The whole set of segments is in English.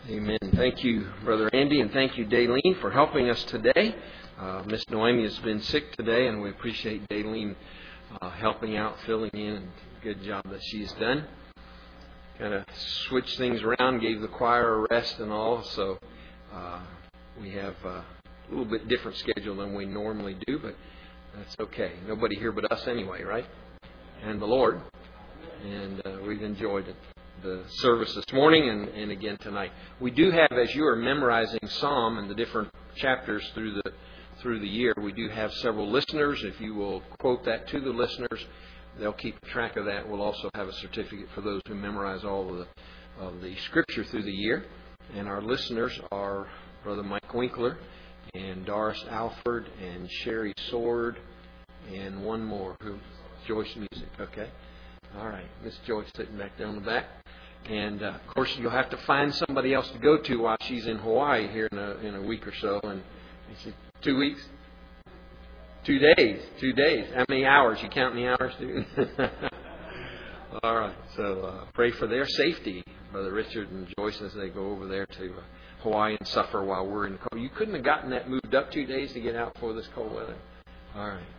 Amen. Thank you, Brother Andy, and thank you, Daylene, for helping us today. Miss Noemi has been sick today, and we appreciate Daylene helping out, filling in. Good job that she's done. Kind of switched things around, gave the choir a rest and all, so we have a little bit different schedule than we normally do, but that's okay. Nobody here but us anyway, right? And the Lord. And we've enjoyed the service this morning and again tonight. We do have, as you are memorizing Psalm and the different chapters through the year, we do have several listeners. If you will quote that to the listeners, they'll keep track of that. We'll also have a certificate for those who memorize all of the Scripture through the year. And our listeners are Brother Mike Winkler and Doris Alford and Sherry Sword and one more, Joyce Music. Okay. All right. Miss Joyce sitting back there on the back. And, of course, you'll have to find somebody else to go to while she's in Hawaii here in a week or so. And 2 weeks? 2 days. 2 days. How many hours? You counting the hours, dude? All right. So pray for their safety, Brother Richard and Joyce, as they go over there to Hawaii and suffer while we're in the cold. You couldn't have gotten that moved up 2 days to get out before this cold weather. All right.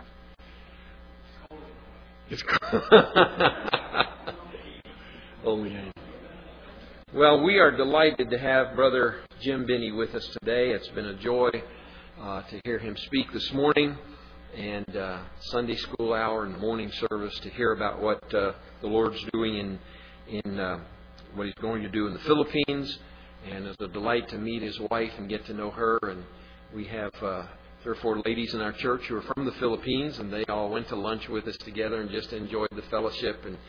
It's cold. Oh, yeah. Well, we are delighted to have Brother Jim Binney with us today. It's been a joy to hear him speak this morning, and Sunday school hour and morning service to hear about what the Lord's doing in what He's going to do in the Philippines. And it's a delight to meet his wife and get to know her. And we have 3 or 4 ladies in our church who are from the Philippines, and they all went to lunch with us together and just enjoyed the fellowship and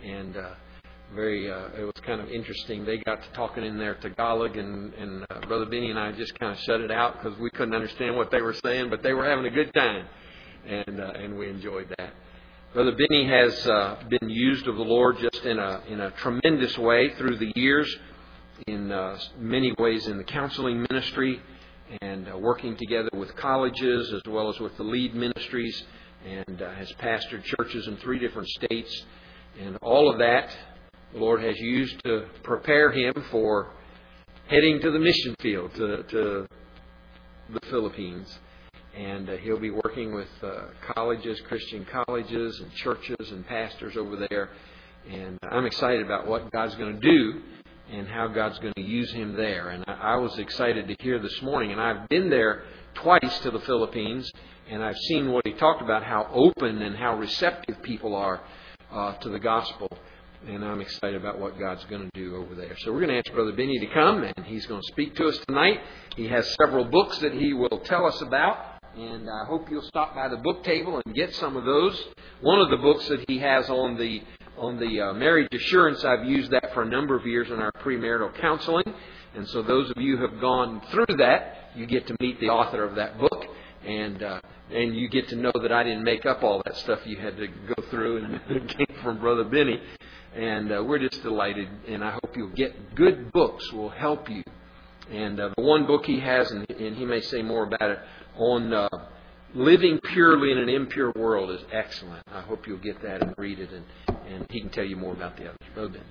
it was kind of interesting. They got to talking in their Tagalog, and Brother Benny and I just kind of shut it out because we couldn't understand what they were saying, but they were having a good time, and we enjoyed that. Brother Benny has been used of the Lord just in a tremendous way through the years, in many ways in the counseling ministry and working together with colleges as well as with the lead ministries, and has pastored churches in 3 different states, and all of that the Lord has used to prepare him for heading to the mission field, to the Philippines. And he'll be working with colleges, Christian colleges and churches and pastors over there. And I'm excited about what God's going to do and how God's going to use him there. And I was excited to hear this morning. And I've been there twice to the Philippines, and I've seen what he talked about, how open and how receptive people are to the gospel. And I'm excited about what God's going to do over there. So we're going to ask Brother Benny to come, and he's going to speak to us tonight. He has several books that he will tell us about, and I hope you'll stop by the book table and get some of those. One of the books that he has on the marriage assurance, I've used that for a number of years in our premarital counseling. And so those of you who have gone through that, you get to meet the author of that book, and you get to know that I didn't make up all that stuff you had to go through, and it came from Brother Benny. And we're just delighted, and I hope you'll get good books will help you. And the one book he has, and he may say more about it, on living purely in an impure world is excellent. I hope you'll get that and read it, and he can tell you more about the others. Brother Ben.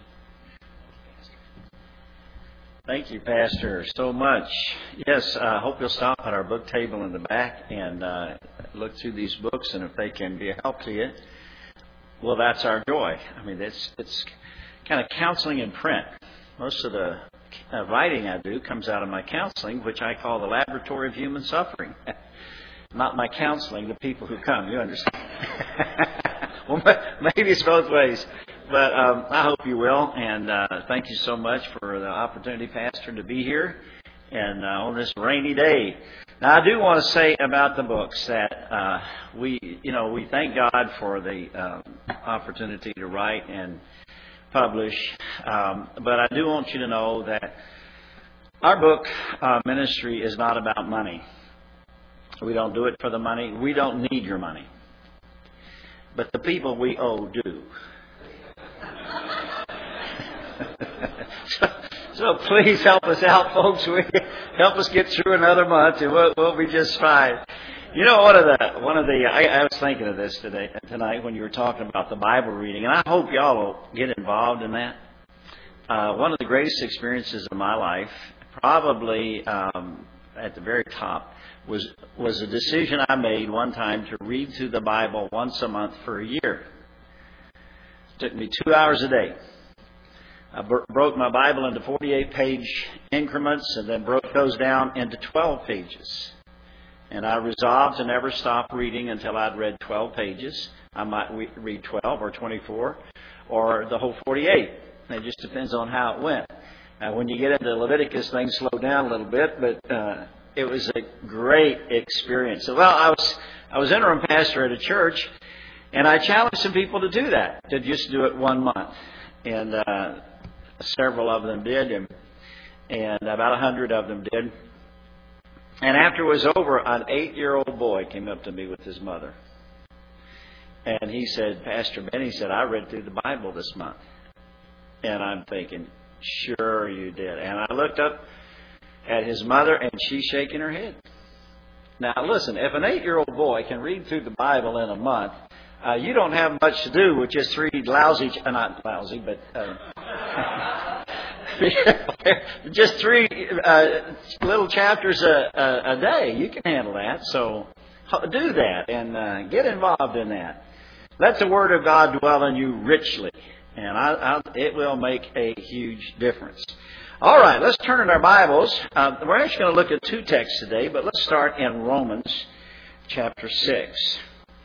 Thank you, Pastor, so much. Yes, I hope you'll stop at our book table in the back and look through these books, and if they can be a help to you, well, that's our joy. I mean, it's kind of counseling in print. Most of the writing I do comes out of my counseling, which I call the laboratory of human suffering. Not my counseling, the people who come. You understand? Well, maybe it's both ways. But I hope you will. And thank you so much for the opportunity, Pastor, to be here and on this rainy day. Now, I do want to say about the books that we thank God for the opportunity to write and publish. But I do want you to know that our book ministry is not about money. We don't do it for the money. We don't need your money. But the people we owe do. So please help us out, folks. Help us get through another month, and we'll be just fine. You know, I was thinking of this tonight when you were talking about the Bible reading, and I hope y'all will get involved in that. One of the greatest experiences of my life probably at the very top was a decision I made one time to read through the Bible once a month for a year. It took me 2 hours a day. I broke my Bible into 48-page increments and then broke those down into 12 pages. And I resolved to never stop reading until I'd read 12 pages. I might read 12 or 24 or the whole 48. It just depends on how it went. When you get into Leviticus, things slow down a little bit, but it was a great experience. So, well, I was interim pastor at a church, and I challenged some people to do that, to just do it 1 month. And several of them did, and about 100 of them did. And after it was over, an 8-year-old boy came up to me with his mother. And he said, Pastor Ben, he said, I read through the Bible this month. And I'm thinking, sure you did. And I looked up at his mother, and she's shaking her head. Now, listen, if an 8-year-old boy can read through the Bible in a month, you don't have much to do with just three not lousy, but just three little chapters a day. You can handle that. So do that and get involved in that. Let the Word of God dwell in you richly, and it will make a huge difference. All right, let's turn in our Bibles. We're actually going to look at two texts today, but let's start in Romans chapter 6.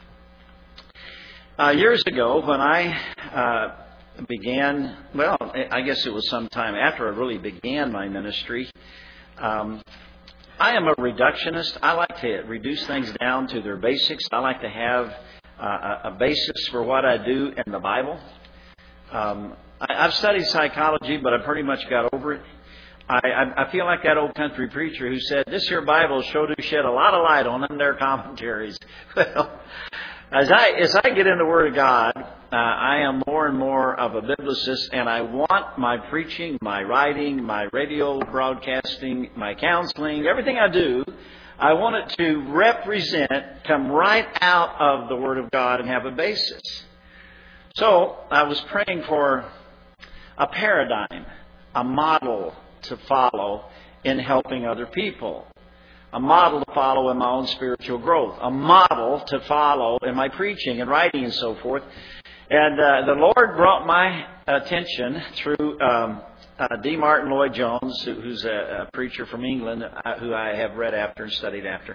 Years ago, when I began, well, I guess it was some time after I really began my ministry, I am a reductionist. I like to reduce things down to their basics. I like to have a basis for what I do in the Bible. I've studied psychology, but I pretty much got over it. I feel like that old country preacher who said, this here Bible sure do shed a lot of light on them their commentaries. Well, as I get in the Word of God, I am more and more of a biblicist, and I want my preaching, my writing, my radio broadcasting, my counseling, everything I do, I want it to represent, come right out of the Word of God and have a basis. So I was praying for a paradigm, a model to follow in helping other people. A model to follow in my own spiritual growth. A model to follow in my preaching and writing and so forth. And the Lord brought my attention through D. Martin Lloyd-Jones, who's a preacher from England, who I have read after and studied after,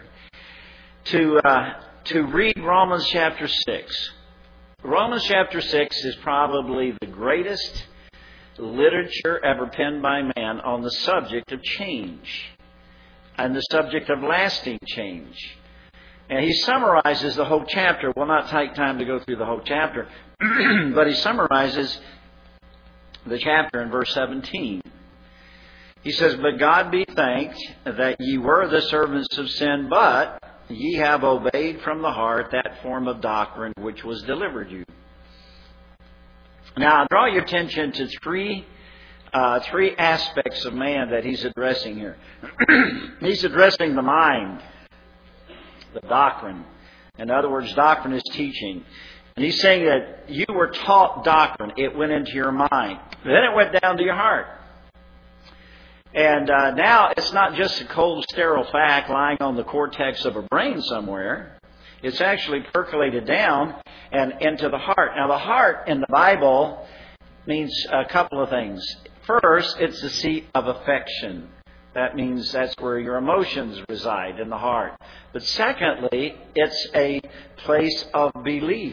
to read Romans chapter 6. Romans chapter 6 is probably the greatest literature ever penned by man on the subject of change and the subject of lasting change. And he summarizes the whole chapter. We'll not take time to go through the whole chapter, but he summarizes the chapter in verse 17. He says, But God be thanked that ye were the servants of sin, but ye have obeyed from the heart that form of doctrine which was delivered you. Now, I'll draw your attention to three aspects of man that he's addressing here. He's addressing the mind, the doctrine. In other words, doctrine is teaching. And he's saying that you were taught doctrine. It went into your mind. Then it went down to your heart. And now it's not just a cold, sterile fact lying on the cortex of a brain somewhere. It's actually percolated down and into the heart. Now, the heart in the Bible means a couple of things. First, it's the seat of affection. That means that's where your emotions reside, in the heart. But secondly, it's a place of belief.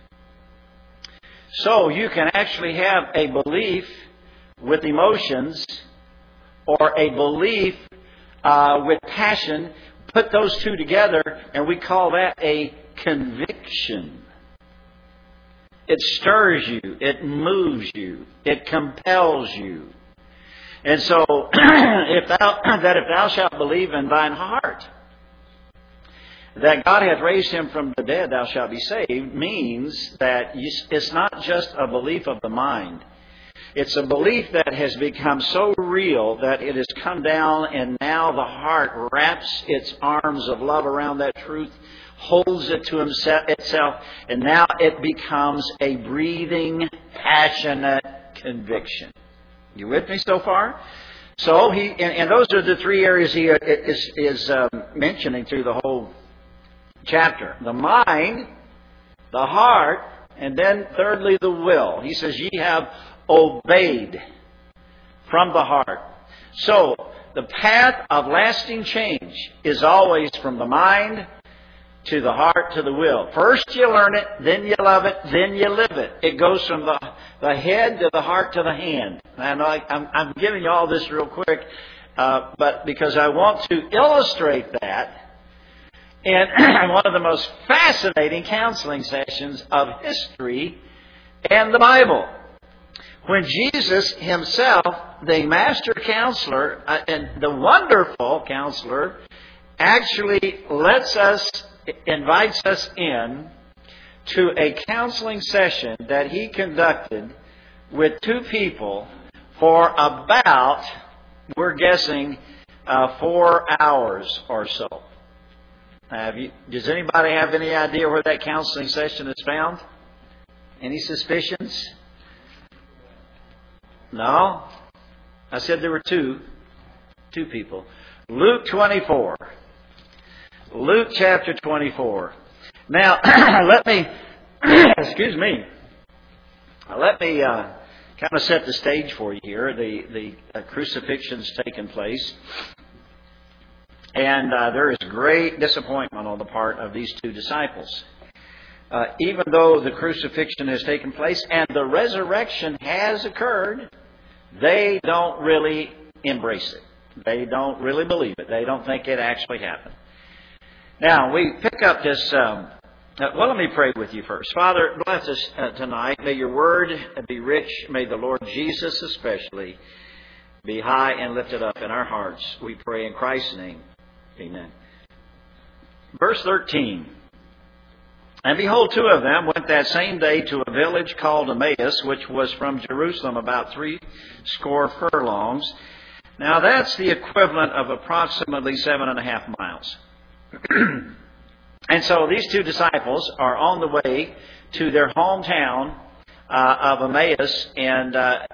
So you can actually have a belief with emotions or a belief with passion. Put those two together, and we call that a conviction. It stirs you. It moves you. It compels you. And so, if thou shalt believe in thine heart that God hath raised him from the dead, thou shalt be saved, means that it's not just a belief of the mind. It's a belief that has become so real that it has come down, and now the heart wraps its arms of love around that truth, holds it to itself, and now it becomes a breathing, passionate conviction. You with me so far? So and those are the three areas he is mentioning through the whole chapter. The mind, the heart, and then thirdly the will. He says, ye have obeyed from the heart. So, the path of lasting change is always from the mind to the heart to the will. First you learn it, then you love it, then you live it. It goes from the head to the heart to the hand. And I'm giving you all this real quick, but because I want to illustrate that in one of the most fascinating counseling sessions of history and the Bible. When Jesus himself, the master counselor and the wonderful counselor, actually invites us in to a counseling session that he conducted with two people for about, we're guessing, 4 hours or so. Does anybody have any idea where that counseling session is found? Any suspicions? No? I said there were two people. Luke 24. Luke chapter 24. Now, let me kind of set the stage for you here. The crucifixion's taken place. And there is great disappointment on the part of these two disciples. Even though the crucifixion has taken place and the resurrection has occurred, they don't really embrace it. They don't really believe it. They don't think it actually happened. Now, we pick up this. Let me pray with you first. Father, bless us tonight. May your word be rich. May the Lord Jesus especially be high and lifted up in our hearts. We pray in Christ's name. Amen. Verse 13. And behold, two of them went that same day to a village called Emmaus, which was from Jerusalem about 70 furlongs. Now that's the equivalent of approximately 7.5 miles. And so these two disciples are on the way to their hometown of Emmaus. And now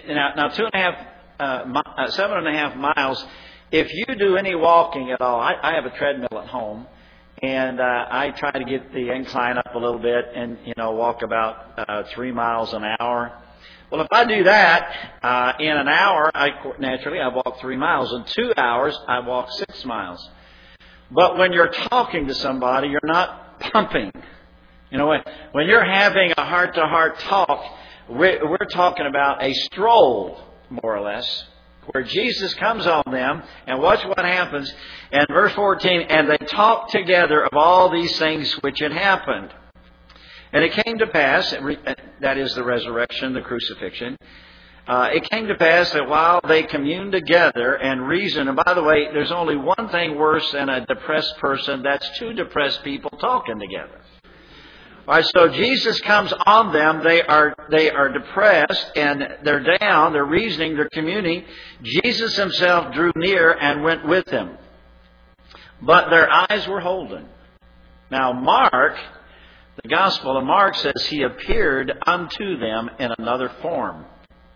7.5 miles, if you do any walking at all, I have a treadmill at home. And I try to get the incline up a little bit and, walk about 3 miles an hour. Well, if I do that in an hour, I walk 3 miles. In 2 hours, I walk 6 miles. But when you're talking to somebody, you're not pumping. When you're having a heart-to-heart talk, we're talking about a stroll, more or less, where Jesus comes on them, and watch what happens. And verse 14, and they talked together of all these things which had happened. And it came to pass, that is the resurrection, the crucifixion, it came to pass that while they communed together and reasoned, and by the way, there's only one thing worse than a depressed person, that's two depressed people talking together. All right, so Jesus comes on them. They are depressed and they're down. They're reasoning. They're communing. Jesus himself drew near and went with them, but their eyes were holden. Now, Mark, the Gospel of Mark says he appeared unto them in another form.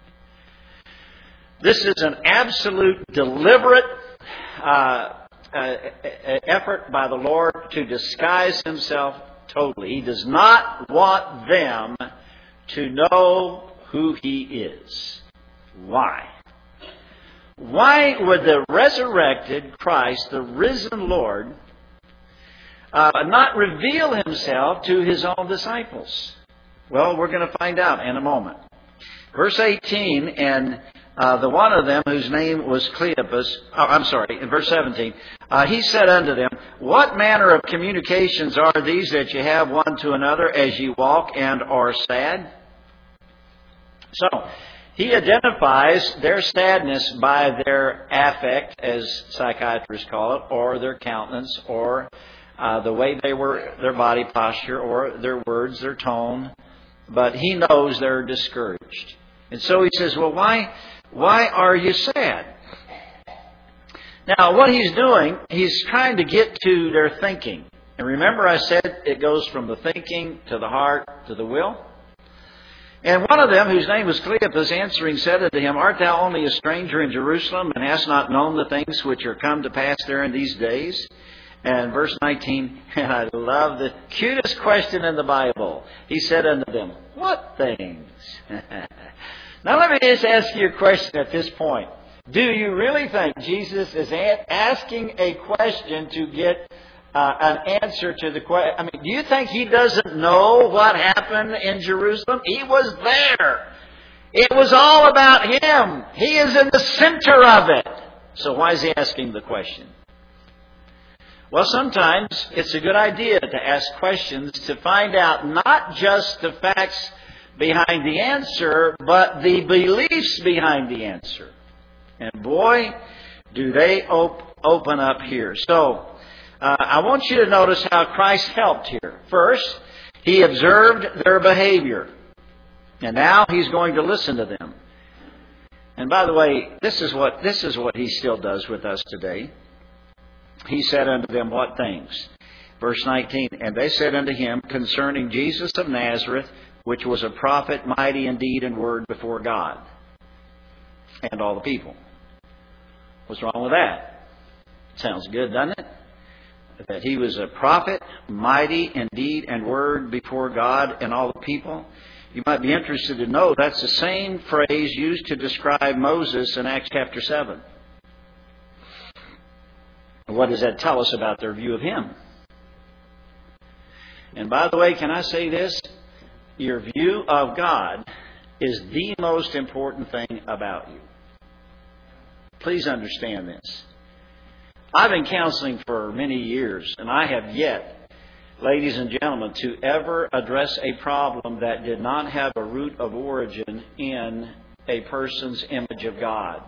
This is an absolute deliberate effort by the Lord to disguise himself totally. He does not want them to know who he is. Why? Why would the resurrected Christ, the risen Lord, not reveal himself to his own disciples? Well, we're going to find out in a moment. Verse 18, and the one of them whose name was Cleopas, in verse 17, he said unto them, what manner of communications are these that you have one to another as ye walk and are sad? So, he identifies their sadness by their affect, as psychiatrists call it, or their countenance, or the way they were, their body posture, or their words, their tone. But he knows they're discouraged. And so he says, well, why are you sad? Now, what he's doing, he's trying to get to their thinking. And remember I said it goes from the thinking to the heart to the will? And one of them, whose name was Cleopas, answering said unto him, Art thou only a stranger in Jerusalem, and hast not known the things which are come to pass there in these days? And verse 19, and I love the cutest question in the Bible. He said unto them, What things? Now let me just ask you a question at this point. Do you really think Jesus is asking a question to get an answer to the question? I mean, do you think He doesn't know what happened in Jerusalem? He was there. It was all about Him. He is in the center of it. So why is He asking the question? Well, sometimes it's a good idea to ask questions to find out not just the facts behind the answer, but the beliefs behind the answer. And boy, do they open up here. So, I want you to notice how Christ helped here. First, He observed their behavior. And now He's going to listen to them. And by the way, this is what He still does with us today. He said unto them, What things? Verse 19, And they said unto Him, Concerning Jesus of Nazareth, which was a prophet, mighty in deed and word before God and all the people. What's wrong with that? Sounds good, doesn't it? That He was a prophet, mighty in deed and word before God and all the people. You might be interested to know that's the same phrase used to describe Moses in Acts chapter 7. What does that tell us about their view of Him? And by the way, can I say this? Your view of God is the most important thing about you. Please understand this. I've been counseling for many years, and I have yet, ladies and gentlemen, to ever address a problem that did not have a root of origin in a person's image of God.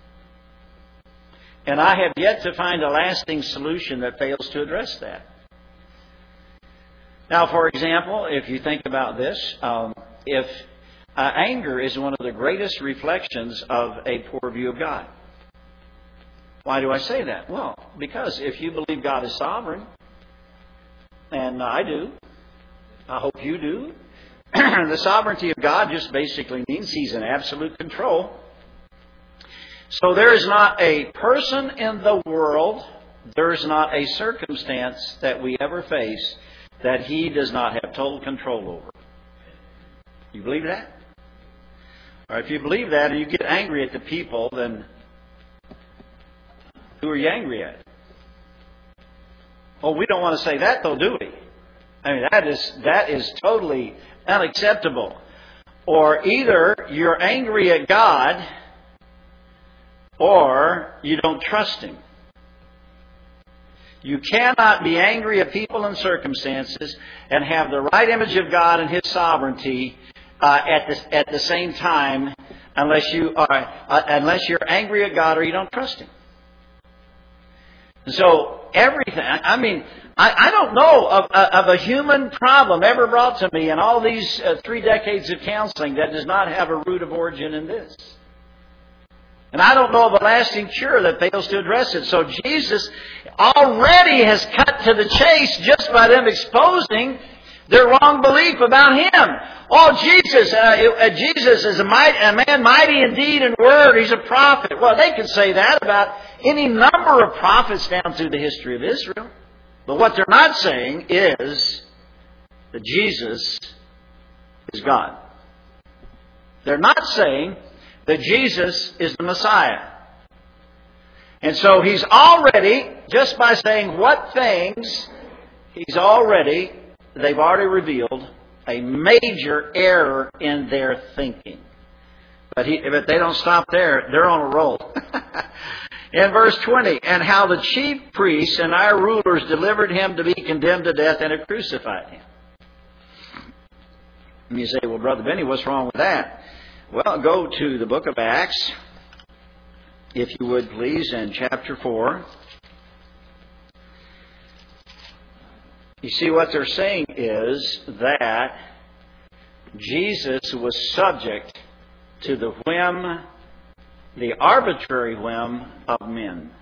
And I have yet to find a lasting solution that fails to address that. Now, for example, if you think about this, if anger is one of the greatest reflections of a poor view of God. Why do I say that? Well, because if you believe God is sovereign, and I do, I hope you do, the sovereignty of God just basically means He's in absolute control. So there is not a person in the world, there is not a circumstance that we ever face that He does not have total control over. You believe that? Or if you believe that and you get angry at the people, then who are you angry at? Oh, we don't want to say that though, do we? I mean, that is totally unacceptable. Or either you're angry at God, or you don't trust Him. You cannot be angry at people and circumstances and have the right image of God and His sovereignty at the same time, unless you're angry at God or you don't trust Him. And so everything. I mean, I don't know of a human problem ever brought to me in all these 3 decades of counseling that does not have a root of origin in this. And I don't know of a lasting cure that fails to address it. So Jesus already has cut to the chase just by them exposing their wrong belief about Him. Oh, Jesus is a man mighty in deed and word. He's a prophet. Well, they could say that about any number of prophets down through the history of Israel. But what they're not saying is that Jesus is God. They're not saying that Jesus is the Messiah. And so He's already, just by saying what things, they've already revealed a major error in their thinking. But they don't stop there. They're on a roll. In verse 20, and how the chief priests and our rulers delivered Him to be condemned to death and have crucified Him. And you say, well, Brother Benny, what's wrong with that? Well, go to the book of Acts, if you would please, in chapter 4. You see, what they're saying is that Jesus was subject to the whim, the arbitrary whim of men.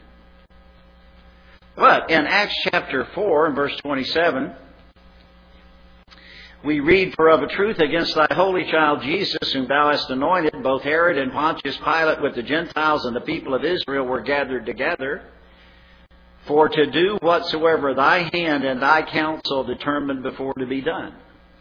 But in Acts chapter 4 and verse 27, We read, "For of a truth against thy holy child Jesus, whom thou hast anointed, both Herod and Pontius Pilate with the Gentiles and the people of Israel were gathered together, for to do whatsoever thy hand and thy counsel determined before to be done."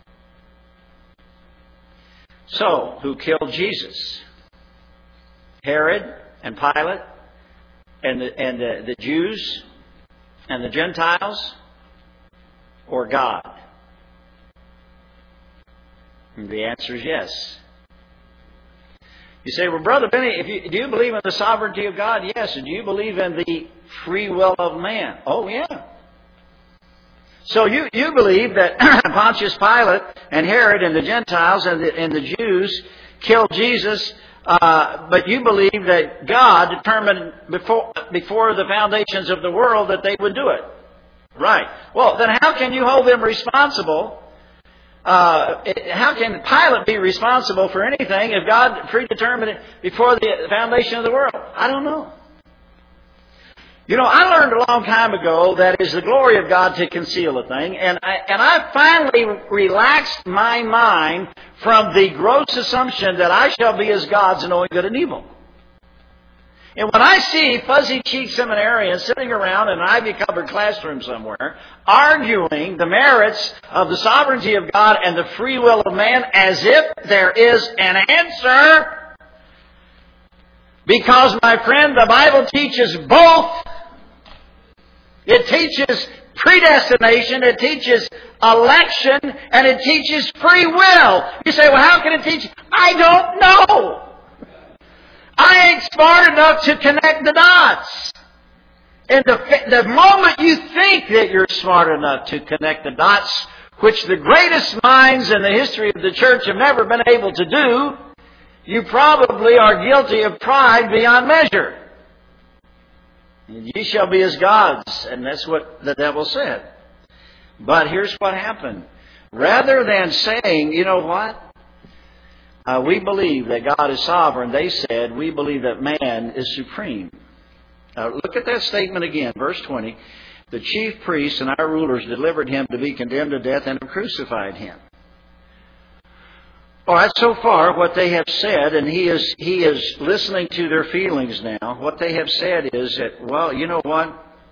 So, who killed Jesus? Herod and Pilate and the Jews and the Gentiles, or God? And the answer is yes. You say, "Well, Brother Benny, do you believe in the sovereignty of God?" Yes. And do you believe in the free will of man? Oh, yeah. So you believe that Pontius Pilate and Herod and the Gentiles and the Jews killed Jesus, but you believe that God determined before the foundations of the world that they would do it. Right. Well, then how can you hold them responsible? How can Pilate be responsible for anything if God predetermined it before the foundation of the world? I don't know. You know, I learned a long time ago that it is the glory of God to conceal a thing, and I finally relaxed my mind from the gross assumption that I shall be as gods knowing good and evil. And when I see fuzzy-cheeked seminarians sitting around in an ivy-covered classroom somewhere, arguing the merits of the sovereignty of God and the free will of man as if there is an answer, because, my friend, the Bible teaches both. It teaches predestination, it teaches election, and it teaches free will. You say, "Well, how can it teach?" I don't know. I ain't smart enough to connect the dots. And the moment you think that you're smart enough to connect the dots, which the greatest minds in the history of the church have never been able to do, you probably are guilty of pride beyond measure. And ye shall be as gods. And that's what the devil said. But here's what happened. Rather than saying, "You know what? We believe that God is sovereign," they said, "We believe that man is supreme." Now look at that statement again, verse 20. "The chief priests and our rulers delivered him to be condemned to death and have crucified him." All right, so far what they have said, and he is listening to their feelings now, what they have said is that, well, you know what?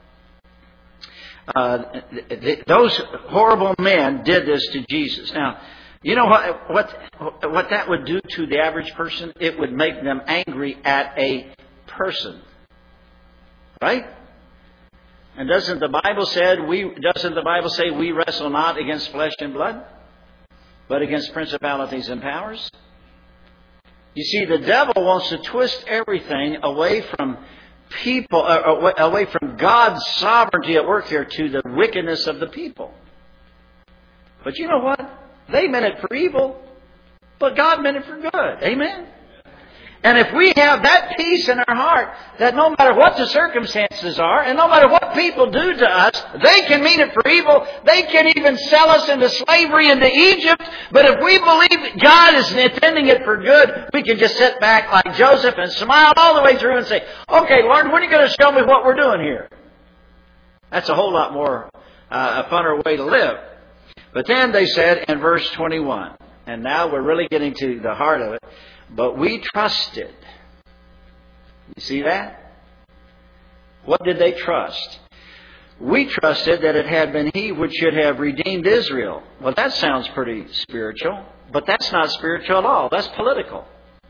Those horrible men did this to Jesus. Now, you know what that would do to the average person? It would make them angry at a person. Right? And doesn't the Bible say we wrestle not against flesh and blood, but against principalities and powers? You see, the devil wants to twist everything away from people, away from God's sovereignty at work here to the wickedness of the people. But you know what? They meant it for evil, but God meant it for good. Amen? And if we have that peace in our heart, that no matter what the circumstances are, and no matter what people do to us, they can mean it for evil. They can even sell us into slavery into Egypt. But if we believe God is intending it for good, we can just sit back like Joseph and smile all the way through and say, "Okay, Lord, when are you going to show me what we're doing here?" That's a whole lot more a funner way to live. But then they said in verse 21, and now we're really getting to the heart of it, "But we trusted." You see that? What did they trust? "We trusted that it had been He which should have redeemed Israel." Well, that sounds pretty spiritual, but that's not spiritual at all. That's political.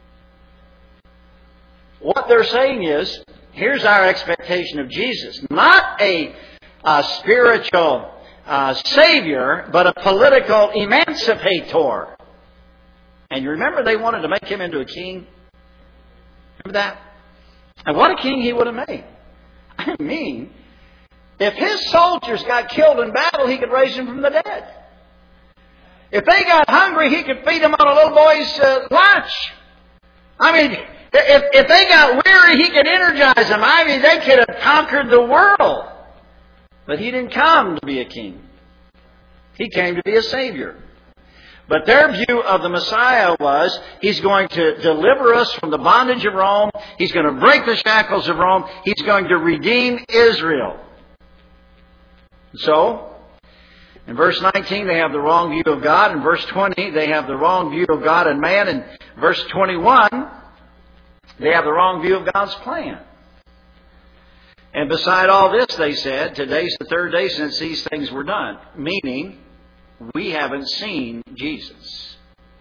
What they're saying is, here's our expectation of Jesus. Not a spiritual Savior, but a political emancipator. And you remember they wanted to make Him into a king? Remember that? And what a king He would have made. I mean, if His soldiers got killed in battle, He could raise them from the dead. If they got hungry, He could feed them on a little boy's lunch. I mean, if they got weary, He could energize them. I mean, they could have conquered the world. But He didn't come to be a king. He came to be a Savior. But their view of the Messiah was, He's going to deliver us from the bondage of Rome. He's going to break the shackles of Rome. He's going to redeem Israel. So, In verse 19, they have the wrong view of God. In verse 20, they have the wrong view of God and man. In verse 21, they have the wrong view of God's plan. And beside all this, they said, today's the third day since these things were done. Meaning, we haven't seen Jesus.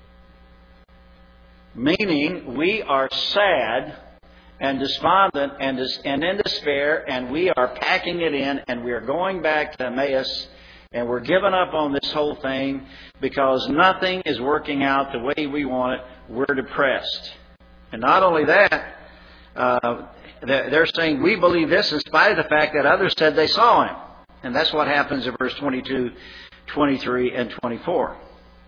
Meaning, we are sad and despondent and in despair, and we are packing it in, and we are going back to Emmaus, and we're giving up on this whole thing because nothing is working out the way we want it. We're depressed. And not only that, they're saying we believe this in spite of the fact that others said they saw Him. And that's what happens in verse 22, 23, and 24.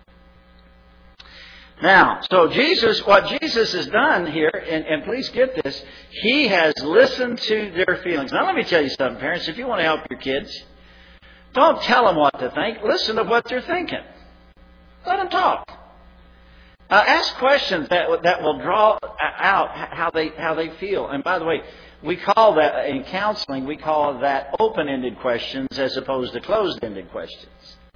Now, so what Jesus has done here, and please get this, He has listened to their feelings. Now let me tell you something, parents, if you want to help your kids, don't tell them what to think. Listen to what they're thinking. Let them talk. Ask questions that will draw out how they feel. And by the way, we call that, in counseling, we call that open-ended questions as opposed to closed-ended questions.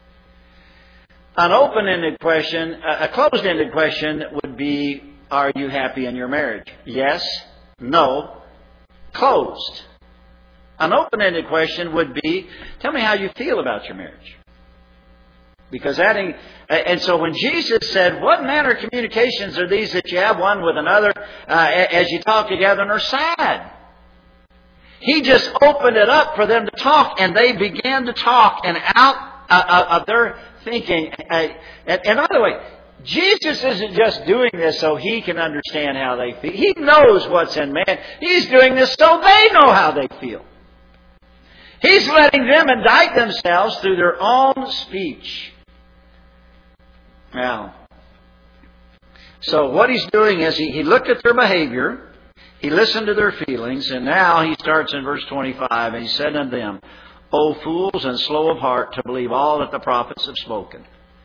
An open-ended question, a closed-ended question would be, are you happy in your marriage? Yes, no, closed. An open-ended question would be, tell me how you feel about your marriage. Because and so when Jesus said, what manner of communications are these that you have one with another as you talk together and are sad? He just opened it up for them to talk, and they began to talk, and out of their thinking. And by the way, Jesus isn't just doing this so He can understand how they feel. He knows what's in man. He's doing this so they know how they feel. He's letting them indict themselves through their own speech. Now, so what He's doing is He looked at their behavior, He listened to their feelings, and now He starts in verse 25, and He said unto them, O fools and slow of heart to believe all that the prophets have spoken.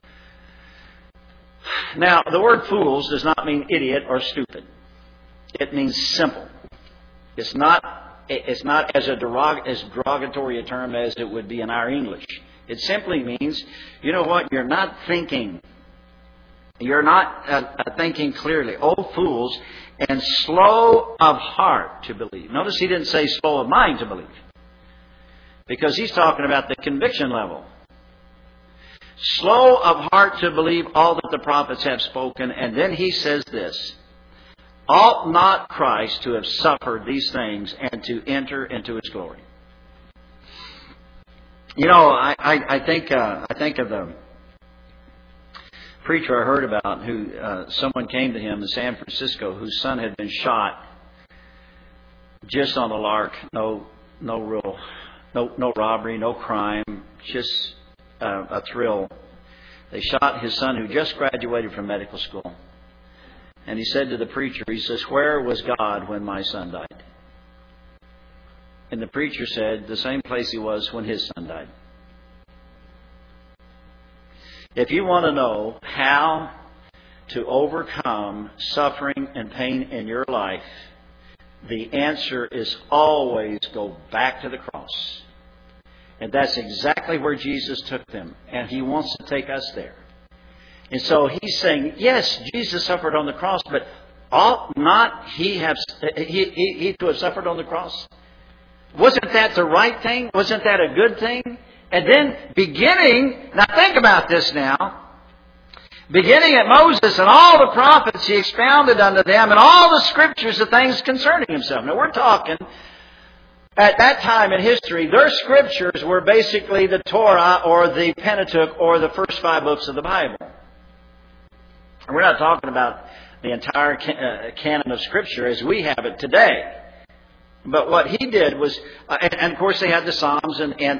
Now, the word fools does not mean idiot or stupid. It means simple. It's not as derogatory a term as it would be in our English. It simply means, you know what, you're not thinking. You're not thinking clearly. Oh, fools, and slow of heart to believe. Notice He didn't say slow of mind to believe. Because He's talking about the conviction level. Slow of heart to believe all that the prophets have spoken. And then He says this. Ought not Christ to have suffered these things and to enter into His glory? You know, I think of the preacher I heard about who someone came to him in San Francisco whose son had been shot just on the lark. No robbery, no crime, just a thrill. They shot his son who just graduated from medical school. And he said to the preacher, he says, where was God when my son died? And the preacher said, the same place he was when his son died. If you want to know how to overcome suffering and pain in your life, the answer is always go back to the cross. And that's exactly where Jesus took them. And He wants to take us there. And so He's saying, yes, Jesus suffered on the cross, but ought not He to have suffered on the cross? Wasn't that the right thing? Wasn't that a good thing? And then now think about this now. Beginning at Moses and all the prophets, He expounded unto them and all the scriptures the things concerning Himself. Now we're talking, at that time in history, their scriptures were basically the Torah or the Pentateuch or the first 5 books of the Bible. And we're not talking about the entire canon of Scripture as we have it today. But what He did was, and of course they had the Psalms,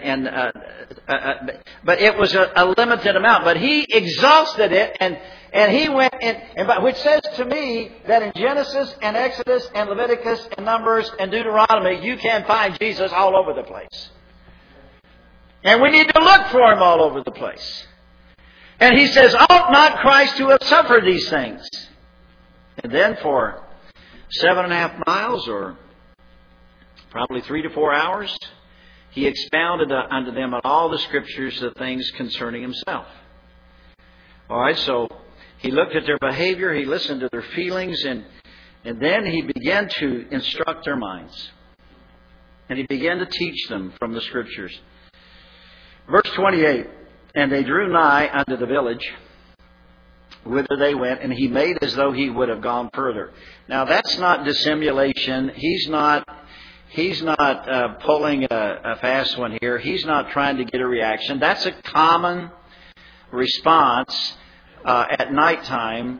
but it was a limited amount. But He exhausted it, and He went which says to me that in Genesis and Exodus and Leviticus and Numbers and Deuteronomy, you can find Jesus all over the place. And we need to look for Him all over the place. And He says, ought not Christ to have suffered these things? And then for 7.5 miles or probably 3 to 4 hours, he expounded unto them on all the Scriptures the things concerning himself. All right, so he looked at their behavior, he listened to their feelings, and then he began to instruct their minds. And he began to teach them from the Scriptures. Verse 28, and they drew nigh unto the village, whither they went, and he made as though he would have gone further. Now that's not dissimulation. He's not pulling a fast one here. He's not trying to get a reaction. That's a common response at nighttime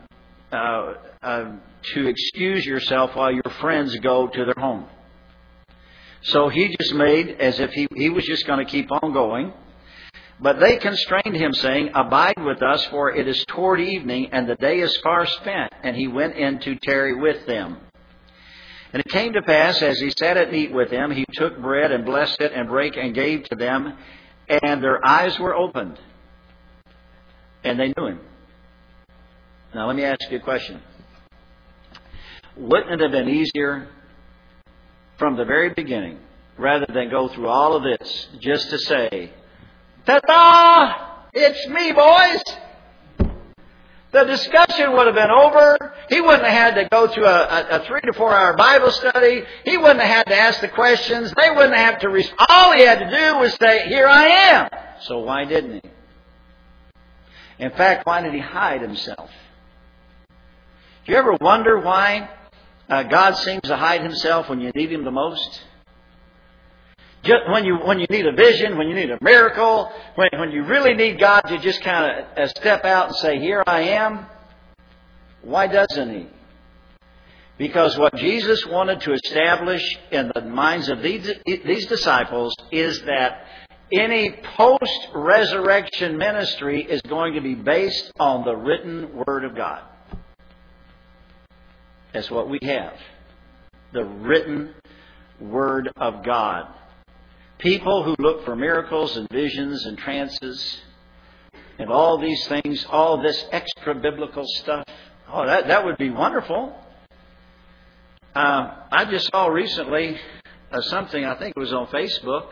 to excuse yourself while your friends go to their home. So he just made as if he was just going to keep on going. But they constrained him, saying, Abide with us, for it is toward evening, and the day is far spent. And he went in to tarry with them. And it came to pass, as he sat at meat with them, he took bread and blessed it, and brake and gave to them. And their eyes were opened, and they knew him. Now let me ask you a question. Wouldn't it have been easier from the very beginning, rather than go through all of this, just to say, Ta-da! It's me, boys! The discussion would have been over. He wouldn't have had to go through a 3 to 4 hour Bible study. He wouldn't have had to ask the questions. They wouldn't have to respond. All he had to do was say, Here I am. So why didn't he? In fact, why did he hide himself? Do you ever wonder why God seems to hide himself when you need him the most? Just when you need a vision, when you need a miracle, when you really need God to just kind of step out and say, Here I am. Why doesn't he? Because what Jesus wanted to establish in the minds of these disciples is that any post-resurrection ministry is going to be based on the written Word of God. That's what we have. The written Word of God. People who look for miracles and visions and trances and all these things, all this extra biblical stuff. Oh, that would be wonderful. I just saw recently something, I think it was on Facebook,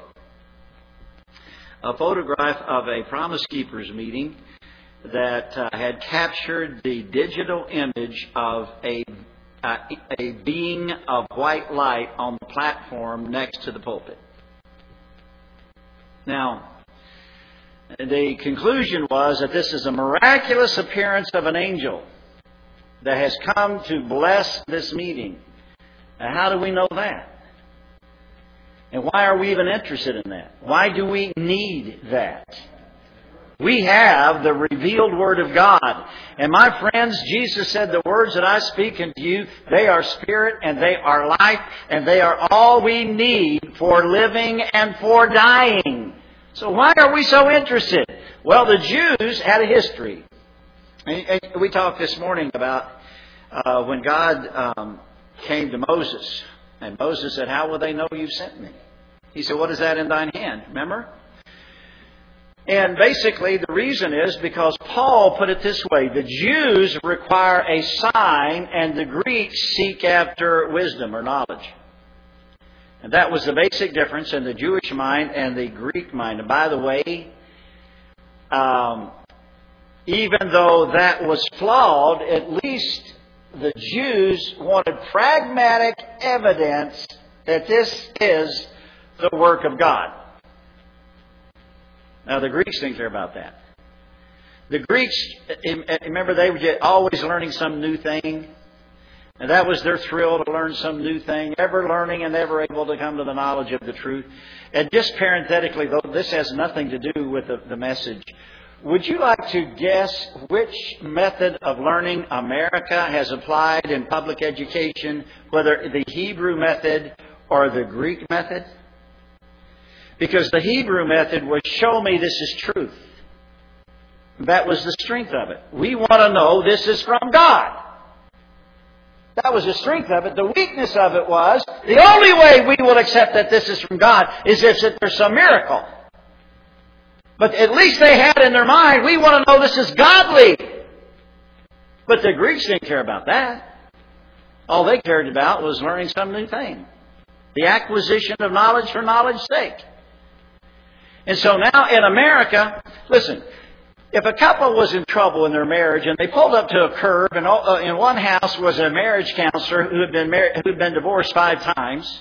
a photograph of a Promise Keepers meeting that had captured the digital image of a being of white light on the platform next to the pulpit. Now, the conclusion was that this is a miraculous appearance of an angel that has come to bless this meeting. Now, how do we know that? And why are we even interested in that? Why do we need that? We have the revealed Word of God. And my friends, Jesus said, the words that I speak unto you, they are spirit and they are life and they are all we need for living and for dying. So why are we so interested? Well, the Jews had a history. We talked this morning about when God came to Moses. And Moses said, How will they know you've sent me? He said, What is that in thine hand? Remember? And basically the reason is because Paul put it this way. The Jews require a sign and the Greeks seek after wisdom or knowledge. And that was the basic difference in the Jewish mind and the Greek mind. And by the way, even though that was flawed, at least the Jews wanted pragmatic evidence that this is the work of God. Now, the Greeks didn't care about that. The Greeks, remember, they were always learning some new thing. And that was their thrill, to learn some new thing, ever learning and never able to come to the knowledge of the truth. And just parenthetically, though, this has nothing to do with the message. Would you like to guess which method of learning America has applied in public education, whether the Hebrew method or the Greek method? Because the Hebrew method was, show me this is truth. That was the strength of it. We want to know this is from God. That was the strength of it. The weakness of it was, the only way we will accept that this is from God is if there's some miracle. But at least they had in their mind, we want to know this is godly. But the Greeks didn't care about that. All they cared about was learning some new thing. The acquisition of knowledge for knowledge's sake. And so now in America, listen, if a couple was in trouble in their marriage and they pulled up to a curb, and in one house was a marriage counselor who had been divorced 5 times,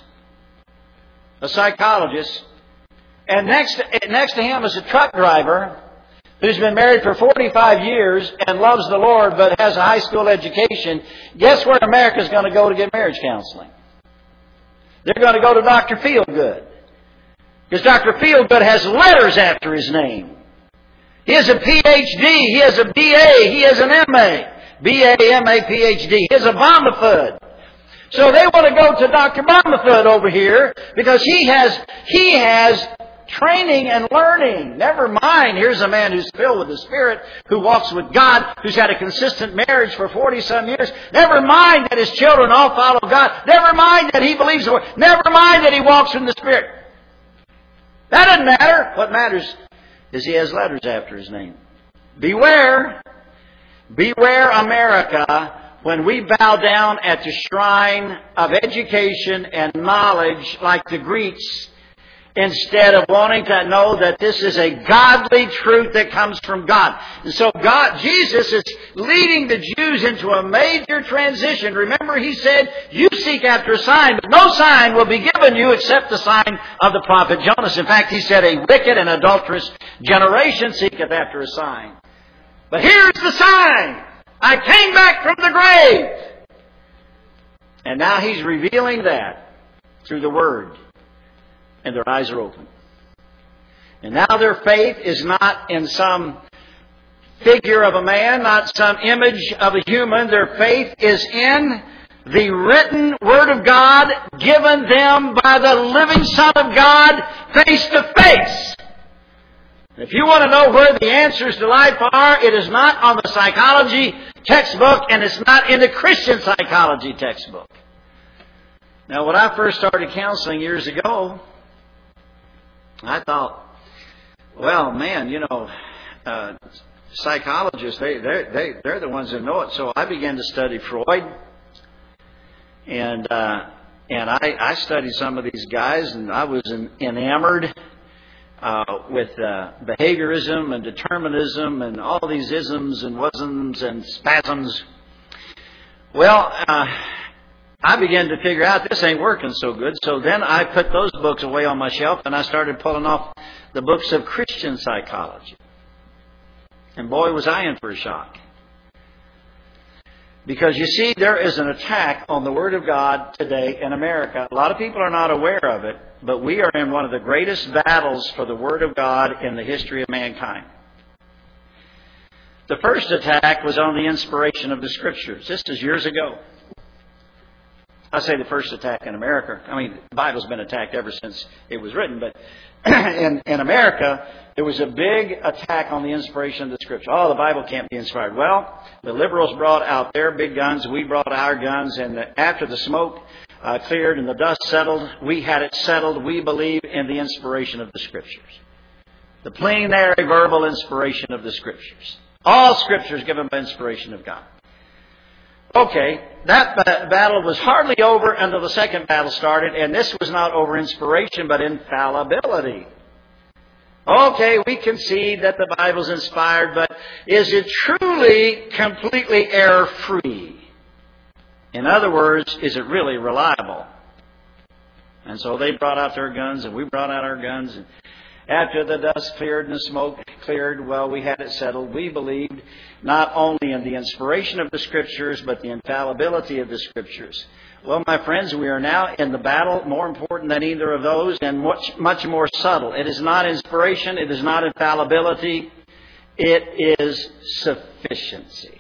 a psychologist, and next to him is a truck driver who's been married for 45 years and loves the Lord but has a high school education, guess where America's going to go to get marriage counseling? They're going to go to Dr. Feelgood. Because Dr. Feelgood has letters after his name. He has a Ph.D., he has a B.A., he has an M.A., B.A., M.A., Ph.D., he has a Bombafoot. So they want to go to Dr. Bombafoot over here because he has training and learning. Never mind, here's a man who's filled with the Spirit, who walks with God, who's had a consistent marriage for 40-some years. Never mind that his children all follow God. Never mind that he believes the Word. Never mind that he walks in the Spirit. That doesn't matter. What matters is he has letters after his name. Beware. Beware, America, when we bow down at the shrine of education and knowledge like the Greeks, instead of wanting to know that this is a godly truth that comes from God. And so Jesus is leading the Jews into a major transition. Remember, He said, you seek after a sign, but no sign will be given you except the sign of the prophet Jonas. In fact, He said, a wicked and adulterous generation seeketh after a sign. But here's the sign. I came back from the grave. And now He's revealing that through the Word. And their eyes are open. And now their faith is not in some figure of a man, not some image of a human. Their faith is in the written Word of God given them by the living Son of God face to face. If you want to know where the answers to life are, it is not on the psychology textbook and it's not in the Christian psychology textbook. Now, when I first started counseling years ago, I thought, well, man, psychologists, they're the ones that know it. So I began to study Freud, and I studied some of these guys, and I was enamored with behaviorism and determinism and all these isms and wasms and spasms. Well, I began to figure out this ain't working so good. So then I put those books away on my shelf and I started pulling off the books of Christian psychology. And boy, was I in for a shock. Because you see, there is an attack on the Word of God today in America. A lot of people are not aware of it, but we are in one of the greatest battles for the Word of God in the history of mankind. The first attack was on the inspiration of the Scriptures. This is years ago. I say the first attack in America. I mean, the Bible's been attacked ever since it was written, but in America, there was a big attack on the inspiration of the Scripture. Oh, the Bible can't be inspired. Well, the liberals brought out their big guns, we brought our guns, and after the smoke cleared and the dust settled, we had it settled. We believe in the inspiration of the Scriptures. The plenary verbal inspiration of the Scriptures. All Scriptures given by inspiration of God. Okay, that battle was hardly over until the second battle started, and this was not over inspiration, but infallibility. Okay, we concede that the Bible's inspired, but is it truly completely error-free? In other words, is it really reliable? And so they brought out their guns, and we brought out our guns, and after the dust cleared and the smoke cleared, well, we had it settled. We believed not only in the inspiration of the Scriptures, but the infallibility of the Scriptures. Well, my friends, we are now in the battle more important than either of those and much more subtle. It is not inspiration. It is not infallibility. It is sufficiency.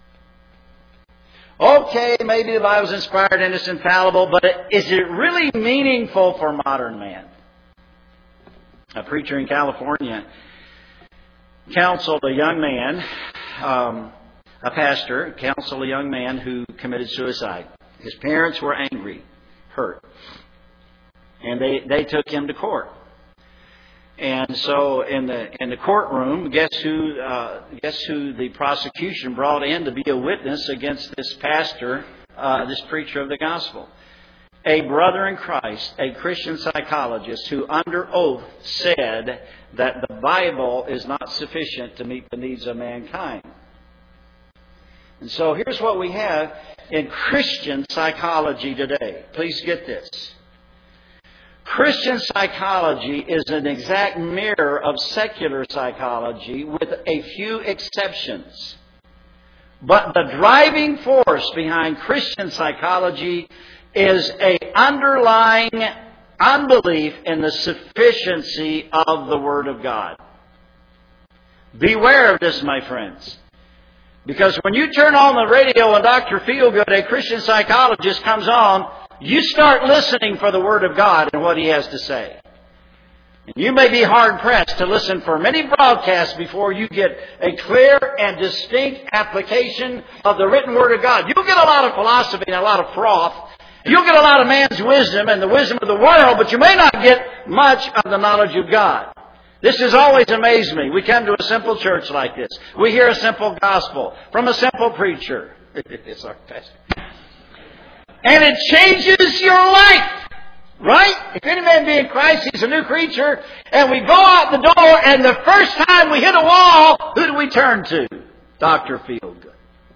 Okay, maybe the Bible's inspired and it's infallible, but is it really meaningful for modern man? A preacher in California counseled a young man, a pastor counseled a young man who committed suicide. His parents were angry, hurt, and they took him to court. And so in the courtroom, guess who the prosecution brought in to be a witness against this pastor, this preacher of the gospel? a brother in Christ, a Christian psychologist, who under oath said that the Bible is not sufficient to meet the needs of mankind. And so here's what we have in Christian psychology today. Please get this. Christian psychology is an exact mirror of secular psychology with a few exceptions. But the driving force behind Christian psychology is an underlying unbelief in the sufficiency of the Word of God. Beware of this, my friends. Because when you turn on the radio and Dr. Feelgood, a Christian psychologist, comes on, you start listening for the Word of God and what he has to say. And you may be hard-pressed to listen for many broadcasts before you get a clear and distinct application of the written Word of God. You'll get a lot of philosophy and a lot of froth. You'll get a lot of man's wisdom and the wisdom of the world, but you may not get much of the knowledge of God. This has always amazed me. We come to a simple church like this. We hear a simple gospel from a simple preacher. It's our pastor. And it changes your life. Right? If any man be in Christ, he's a new creature. And we go out the door, and the first time we hit a wall, who do we turn to? Dr. Feelgood.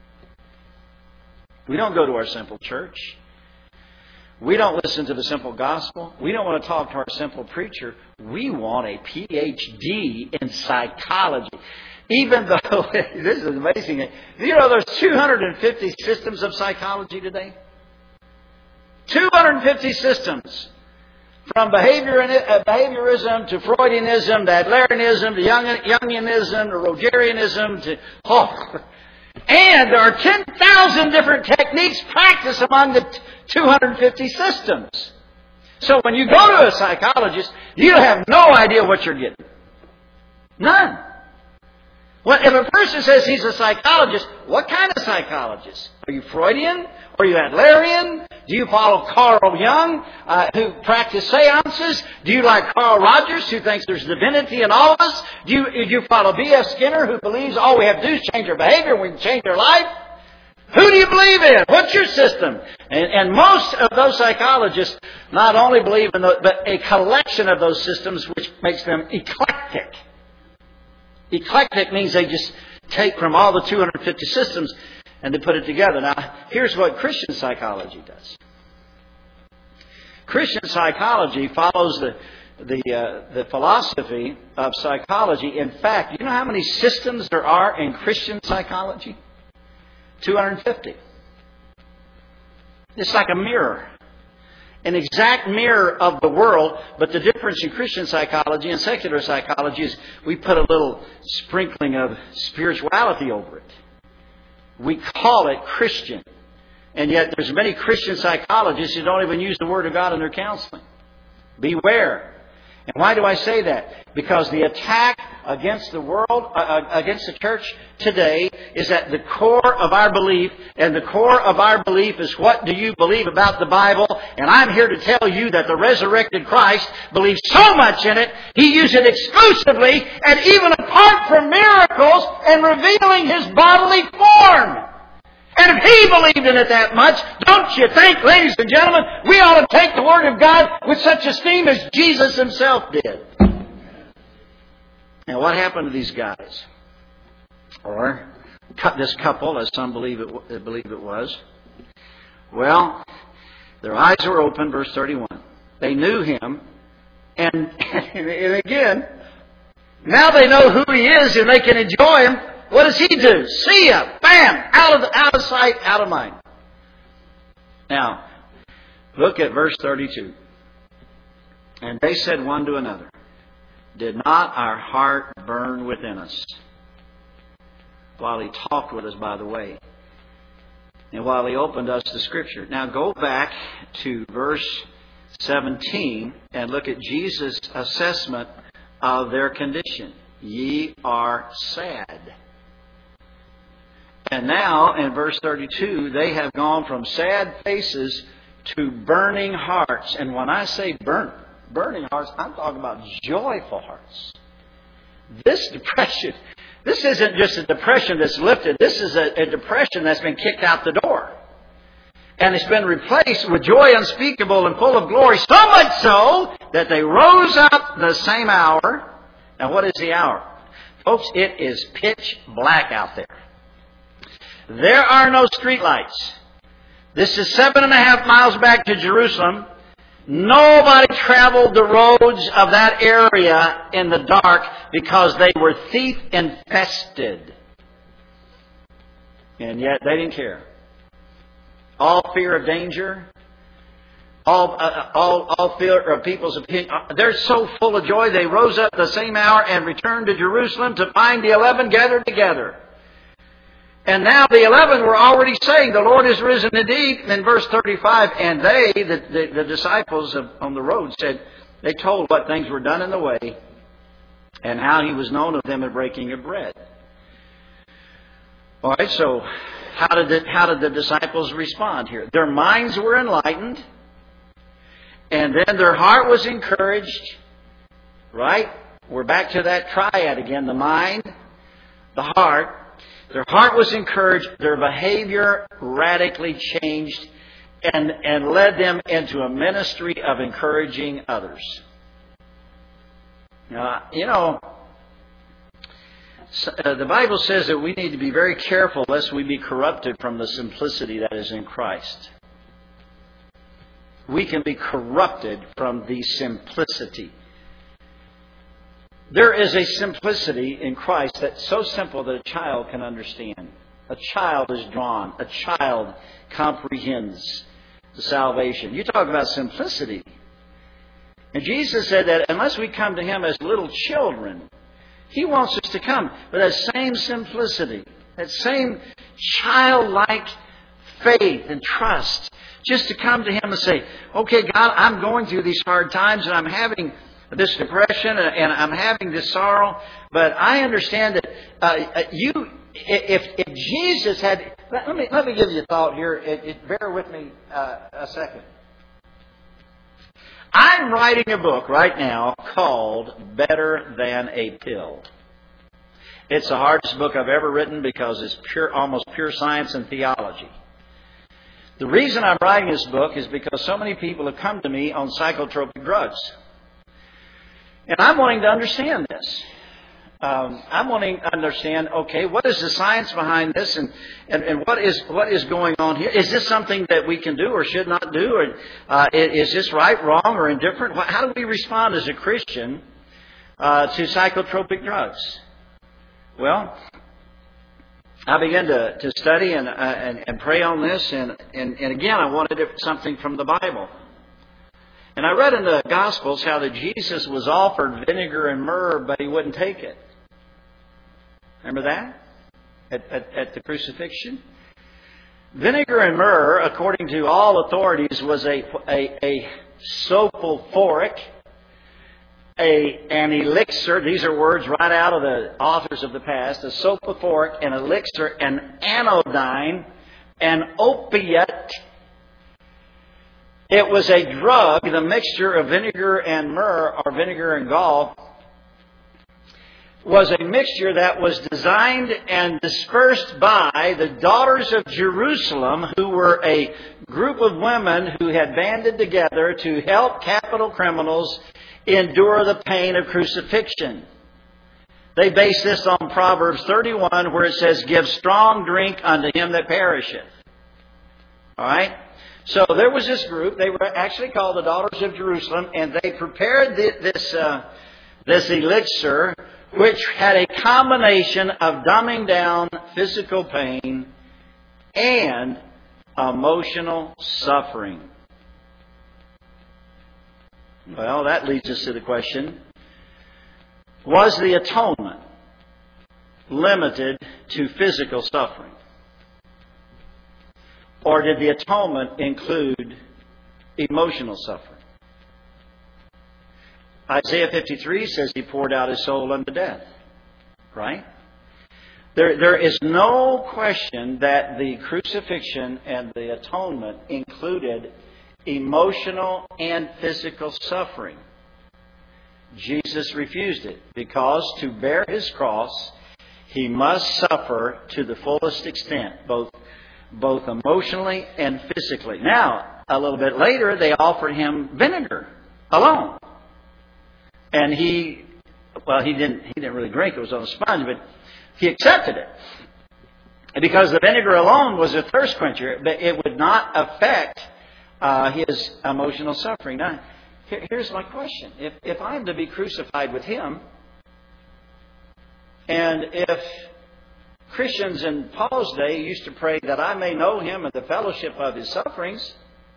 We don't go to our simple church. We don't listen to the simple gospel. We don't want to talk to our simple preacher. We want a PhD in psychology. Even though, this is amazing. You know, there's 250 systems of psychology today. 250 systems. From behaviorism to Freudianism to Adlerianism to Jungianism to Rogerianism to... And there are 10,000 different techniques practiced among the 250 systems. So when you go to a psychologist, you have no idea what you're getting. None. Well, if a person says he's a psychologist, what kind of psychologist? Are you Freudian? Are you Adlerian? Do you follow Carl Jung, who practice seances? Do you like Carl Rogers, who thinks there's divinity in all of us? Do you follow B.F. Skinner, who believes all we have to do is change our behavior and we can change our life? Who do you believe in? What's your system? And most of those psychologists not only believe in those, but a collection of those systems, which makes them eclectic. Eclectic means they just take from all the 250 systems and they put it together. Now, here's what Christian psychology does. Christian psychology follows the philosophy of psychology. In fact, you know how many systems there are in Christian psychology? 250. It's like a mirror. An exact mirror of the world, but the difference in Christian psychology and secular psychology is we put a little sprinkling of spirituality over it. We call it Christian. And yet there's many Christian psychologists who don't even use the Word of God in their counseling. Beware. And why do I say that? Because the attack against the world, against the church today is at the core of our belief. And the core of our belief is, what do you believe about the Bible? And I'm here to tell you that the resurrected Christ believes so much in it, He used it exclusively and even apart from miracles and revealing His bodily form. And if He believed in it that much, don't you think, ladies and gentlemen, we ought to take the Word of God with such esteem as Jesus Himself did? Now, what happened to these guys? Or this couple, as some believe it was. Well, their eyes were open, verse 31. They knew Him, and again, now they know who He is and they can enjoy Him. What does He do? See ya! Bam! Out of sight, out of mind. Now, look at verse 32. And they said one to another, "Did not our heart burn within us?" While He talked with us by the way. And while He opened us the Scripture. Now go back to verse 17 and look at Jesus' assessment of their condition. Ye are sad. And now, in verse 32, they have gone from sad faces to burning hearts. And when I say burning hearts, I'm talking about joyful hearts. This depression, this isn't just a depression that's lifted. This is a depression that's been kicked out the door. And it's been replaced with joy unspeakable and full of glory, so much so that they rose up the same hour. Now, what is the hour? Folks, it is pitch black out there. There are no streetlights. This is 7.5 miles back to Jerusalem. Nobody traveled the roads of that area in the dark because they were thief infested. And yet they didn't care. All fear of danger, all fear of people's opinion. They're so full of joy, they rose up the same hour and returned to Jerusalem to find the 11 gathered together. And now the 11 were already saying, the Lord is risen indeed, in verse 35. And they, the disciples on the road, said, they told what things were done in the way and how He was known of them in breaking of bread. All right, so how did the disciples respond here? Their minds were enlightened, and then their heart was encouraged. Right? We're back to that triad again: the mind, the heart. Their heart was encouraged. Their behavior radically changed, and led them into a ministry of encouraging others. Now, the Bible says that we need to be very careful lest we be corrupted from the simplicity that is in Christ. We can be corrupted from the simplicity. There is a simplicity in Christ that's so simple that a child can understand. A child is drawn. A child comprehends the salvation. You talk about simplicity. And Jesus said that unless we come to Him as little children, He wants us to come with that same simplicity, that same childlike faith and trust. Just to come to Him and say, okay, God, I'm going through these hard times and I'm having this depression and I'm having this sorrow, but I understand that if Jesus had... Let me give you a thought here. Bear with me a second. I'm writing a book right now called Better Than a Pill. It's the hardest book I've ever written because it's almost pure science and theology. The reason I'm writing this book is because so many people have come to me on psychotropic drugs. And I'm wanting to understand this. I'm wanting to understand, okay, what is the science behind this and what is going on here? Is this something that we can do or should not do? Or, is this right, wrong, or indifferent? How do we respond as a Christian to psychotropic drugs? Well, I began to study and pray on this, and again, I wanted something from the Bible. And I read in the Gospels how that Jesus was offered vinegar and myrrh, but He wouldn't take it. Remember that? At the crucifixion? Vinegar and myrrh, according to all authorities, was a soporific, an elixir. These are words right out of the authors of the past. A soporific, an elixir, an anodyne, an opiate. It was a drug, the mixture of vinegar and myrrh, or vinegar and gall, was a mixture that was designed and dispersed by the daughters of Jerusalem, who were a group of women who had banded together to help capital criminals endure the pain of crucifixion. They base this on Proverbs 31, where it says, "Give strong drink unto him that perisheth." All right? So there was this group. They were actually called the Daughters of Jerusalem, and they prepared this elixir, which had a combination of dumbing down physical pain and emotional suffering. Well, that leads us to the question, was the atonement limited to physical suffering? Or did the atonement include emotional suffering? Isaiah 53 says He poured out His soul unto death. Right? There is no question that the crucifixion and the atonement included emotional and physical suffering. Jesus refused it because to bear His cross, He must suffer to the fullest extent, both both emotionally and physically. Now, a little bit later, they offered him vinegar alone. And he didn't really drink. It was on a sponge, but he accepted it. Because the vinegar alone was a thirst quencher, but it would not affect his emotional suffering. Now, here's my question. If I'm to be crucified with him, and if Christians in Paul's day used to pray that I may know him and the fellowship of his sufferings,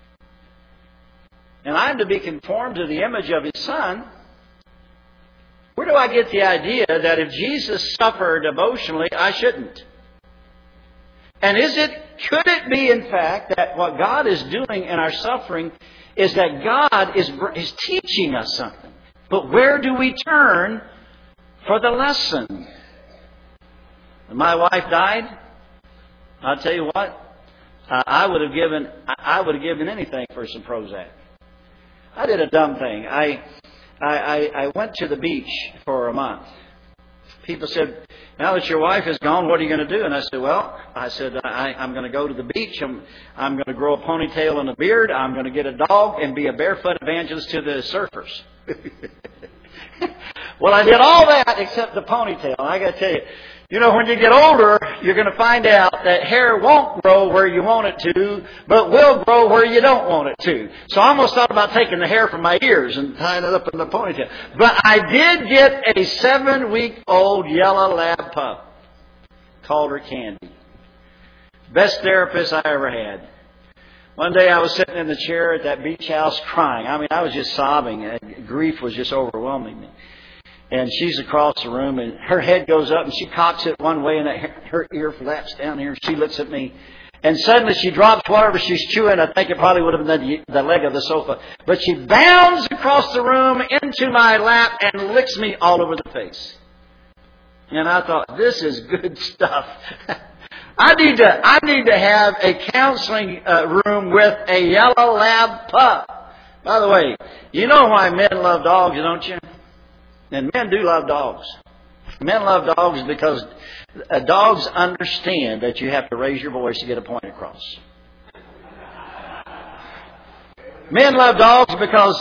and I'm to be conformed to the image of his Son, where do I get the idea that if Jesus suffered emotionally, I shouldn't? And could it be, in fact, that what God is doing in our suffering is that God is teaching us something? But where do we turn for the lesson? When my wife died, I'll tell you what, I would have given anything for some Prozac. I did a dumb thing. I went to the beach for a month. People said, now that your wife is gone, what are you going to do? And I said, I'm going to go to the beach. I'm going to grow a ponytail and a beard. I'm going to get a dog and be a barefoot evangelist to the surfers. Well, I did all that except the ponytail. I got to tell you, when you get older, you're going to find out that hair won't grow where you want it to, but will grow where you don't want it to. So I almost thought about taking the hair from my ears and tying it up in the ponytail. But I did get a 7-week-old yellow lab pup. Called her Candy. Best therapist I ever had. One day I was sitting in the chair at that beach house crying. I was just sobbing. Grief was just overwhelming me. And she's across the room, and her head goes up, and she cocks it one way, and her ear flaps down here. She looks at me, and suddenly she drops whatever she's chewing. I think it probably would have been the leg of the sofa. But she bounds across the room into my lap and licks me all over the face. And I thought, this is good stuff. I need to have a counseling room with a yellow lab pup. By the way, you know why men love dogs, don't you? And men do love dogs. Men love dogs because dogs understand that you have to raise your voice to get a point across. Men love dogs because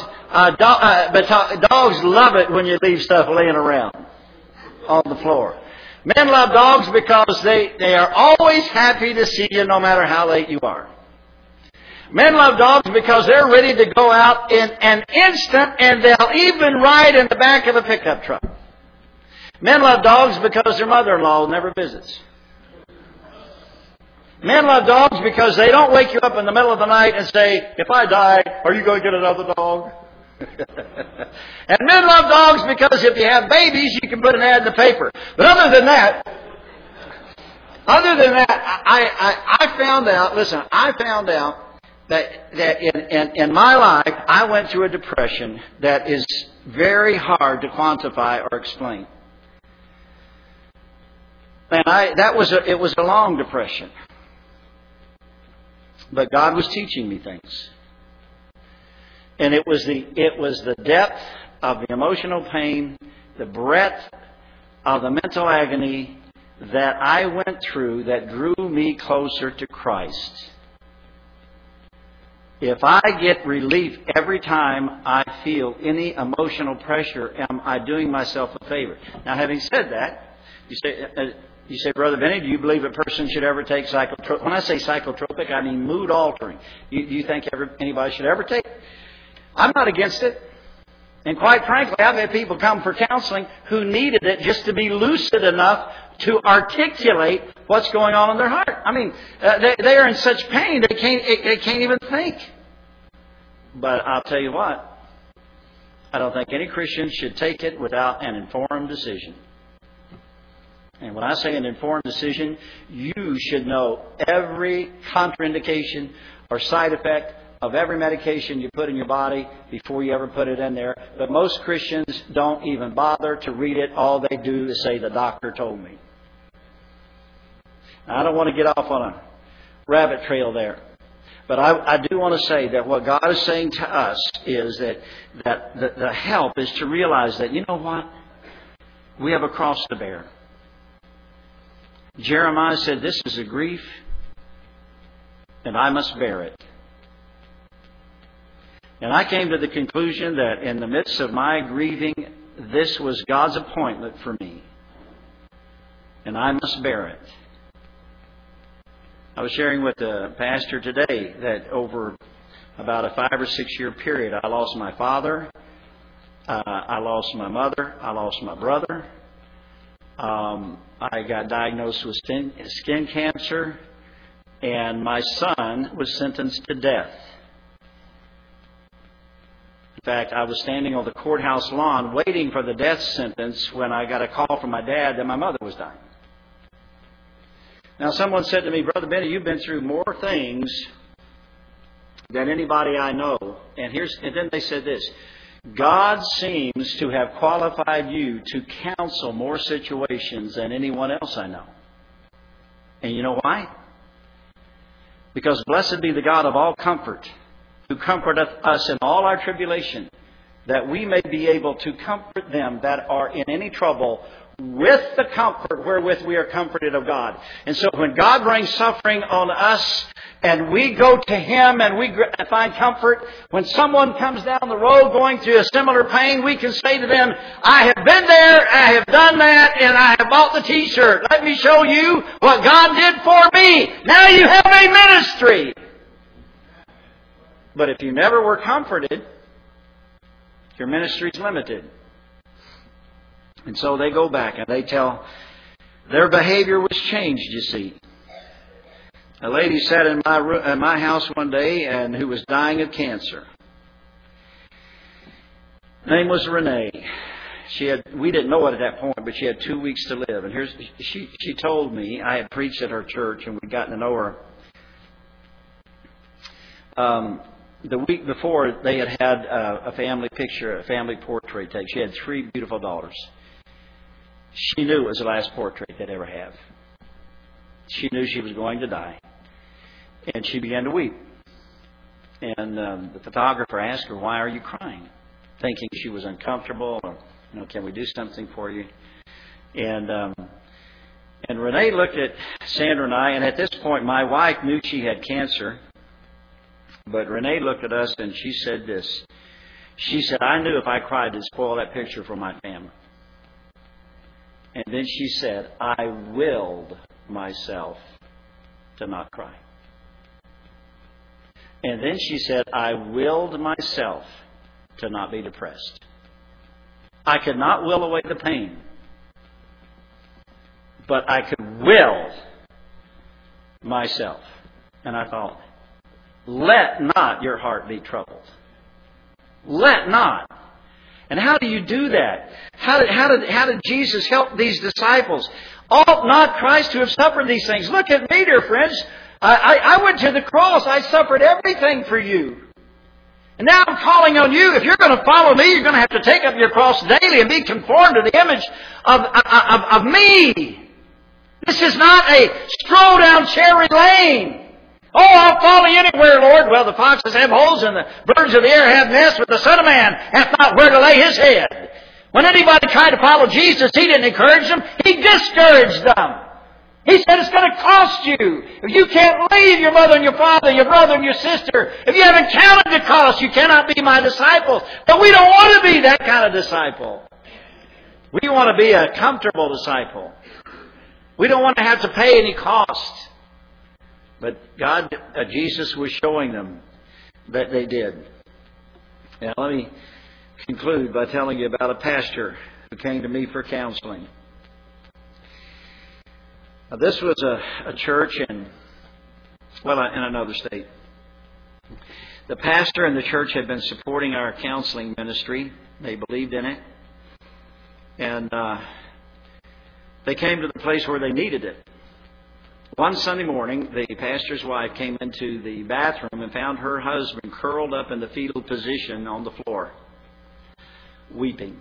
dogs love it when you leave stuff laying around on the floor. Men love dogs because they are always happy to see you no matter how late you are. Men love dogs because they're ready to go out in an instant, and they'll even ride in the back of a pickup truck. Men love dogs because their mother-in-law never visits. Men love dogs because they don't wake you up in the middle of the night and say, if I die, are you going to get another dog? And men love dogs because if you have babies, you can put an ad in the paper. But other than that, I found out that in my life, I went through a depression that is very hard to quantify or explain. And it was a long depression. But God was teaching me things. And it was the depth of the emotional pain, the breadth of the mental agony that I went through that drew me closer to Christ. If I get relief every time I feel any emotional pressure, am I doing myself a favor? Now, having said that, you say, Brother Benny, do you believe a person should ever take psychotropic? When I say psychotropic, I mean mood altering. Do you think anybody should ever take? I'm not against it. And quite frankly, I've had people come for counseling who needed it just to be lucid enough to articulate what's going on in their heart. They are in such pain they can't even think. But I'll tell you what, I don't think any Christian should take it without an informed decision. And when I say an informed decision, you should know every contraindication or side effect of every medication you put in your body before you ever put it in there. But most Christians don't even bother to read it. All they do is say, the doctor told me. Now, I don't want to get off on a rabbit trail there. But I do want to say that what God is saying to us is that the help is to realize that, you know what? We have a cross to bear. Jeremiah said, this is a grief and I must bear it. And I came to the conclusion that in the midst of my grieving, this was God's appointment for me. And I must bear it. I was sharing with the pastor today that over about a 5 or 6 year period, I lost my father, I lost my mother, I lost my brother. I got diagnosed with skin cancer, and my son was sentenced to death. In fact, I was standing on the courthouse lawn waiting for the death sentence when I got a call from my dad that my mother was dying. Now, someone said to me, Brother Benny, you've been through more things than anybody I know. And then they said this, God seems to have qualified you to counsel more situations than anyone else I know. And you know why? Because blessed be the God of all comfort, who comforteth us in all our tribulation, that we may be able to comfort them that are in any trouble with the comfort wherewith we are comforted of God. And so when God brings suffering on us and we go to Him and we find comfort, when someone comes down the road going through a similar pain, we can say to them, I have been there, I have done that, and I have bought the t-shirt. Let me show you what God did for me. Now you have a ministry. But if you never were comforted, your ministry is limited. And so they go back and they tell their behavior was changed, you see. A lady sat in my house one day and who was dying of cancer. Her name was Renee. We didn't know it at that point, but she had 2 weeks to live. And she told me, I had preached at her church and we'd gotten to know her. The week before, they had a family picture, a family portrait taken. She had 3 beautiful daughters. She knew it was the last portrait they'd ever have. She knew she was going to die. And she began to weep. And the photographer asked her, why are you crying? Thinking she was uncomfortable or, can we do something for you? And Renee looked at Sandra and I, and at this point my wife knew she had cancer. But Renee looked at us and she said this. She said, I knew if I cried to spoil that picture for my family. And then she said, I willed myself to not cry. And then she said, I willed myself to not be depressed. I could not will away the pain. But I could will myself. And I thought, let not your heart be troubled. Let not. And how do you do that? How did Jesus help these disciples? Ought not Christ to have suffered these things? Look at me, dear friends. I went to the cross. I suffered everything for you. And now I'm calling on you. If you're going to follow me, you're going to have to take up your cross daily and be conformed to the image of me. This is not a stroll down cherry lane. Oh, I'll follow you anywhere, Lord. Well, the foxes have holes and the birds of the air have nests, but the Son of Man hath not where to lay His head. When anybody tried to follow Jesus, He didn't encourage them. He discouraged them. He said it's going to cost you. If you can't leave your mother and your father, your brother and your sister, if you haven't counted the cost, you cannot be my disciples. But we don't want to be that kind of disciple. We want to be a comfortable disciple. We don't want to have to pay any cost. But Jesus was showing them that they did. Now, let me conclude by telling you about a pastor who came to me for counseling. Now, this was a church in another state. The pastor and the church had been supporting our counseling ministry. They believed in it. And they came to the place where they needed it. One Sunday morning, the pastor's wife came into the bathroom and found her husband curled up in the fetal position on the floor, weeping.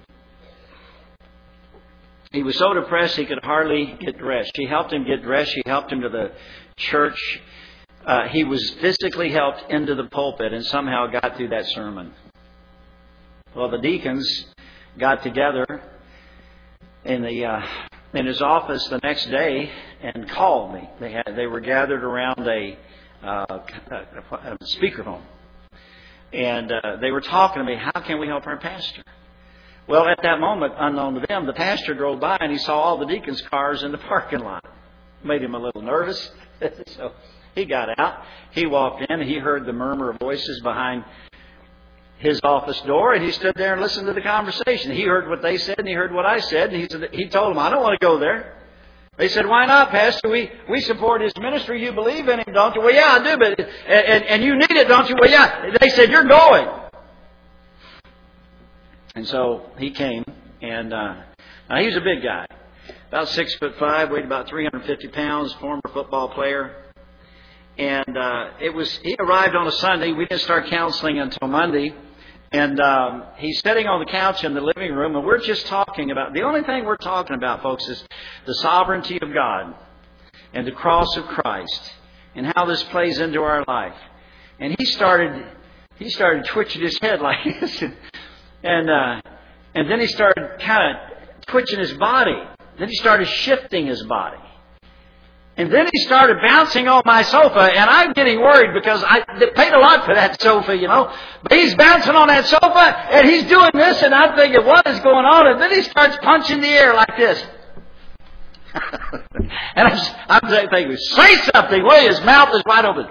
He was so depressed he could hardly get dressed. She helped him get dressed. She helped him to the church. He was physically helped into the pulpit and somehow got through that sermon. Well, the deacons got together in his office the next day and called me. They were gathered around a speakerphone. And they were talking to me, how can we help our pastor? Well, at that moment, unknown to them, the pastor drove by and he saw all the deacons' cars in the parking lot. Made him a little nervous. So he got out. He walked in and he heard the murmur of voices behind his office door, and he stood there and listened to the conversation. He heard what they said and he heard what I said, and he told them, I don't want to go there. They said, why not, Pastor? We support his ministry. You believe in him, don't you? Well, yeah, I do, but and you need it, don't you? Well, yeah. They said, you're going. And so he came, and now he was a big guy, about 6'5", weighed about 350 pounds, former football player. And he arrived on a Sunday. We didn't start counseling until Monday. And he's sitting on the couch in the living room, and we're just talking about, the only thing we're talking about, folks, is the sovereignty of God and the cross of Christ and how this plays into our life. And he started twitching his head like this, and then he started kind of twitching his body. Then he started shifting his body. And then he started bouncing on my sofa, and I'm getting worried because I paid a lot for that sofa, you know. But he's bouncing on that sofa, and he's doing this, and I'm thinking, what is going on? And then he starts punching the air like this. And I'm thinking, say something, will you? His mouth is wide open.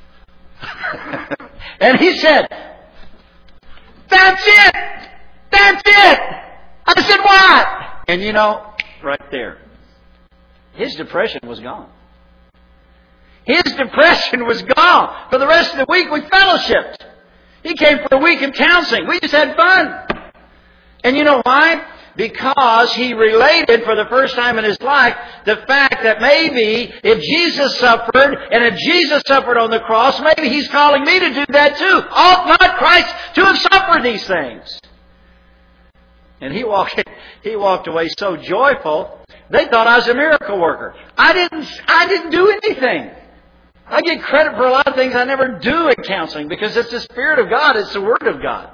And he said, that's it! That's it! I said, what? And you know, right there, his depression was gone. His depression was gone. For the rest of the week, we fellowshipped. He came for a week of counseling. We just had fun. And you know why? Because he related for the first time in his life the fact that maybe if Jesus suffered, and if Jesus suffered on the cross, maybe He's calling me to do that too. Ought not Christ to have suffered these things? And he walked away so joyful. They thought I was a miracle worker. I didn't do anything. I get credit for a lot of things I never do in counseling because it's the Spirit of God. It's the Word of God.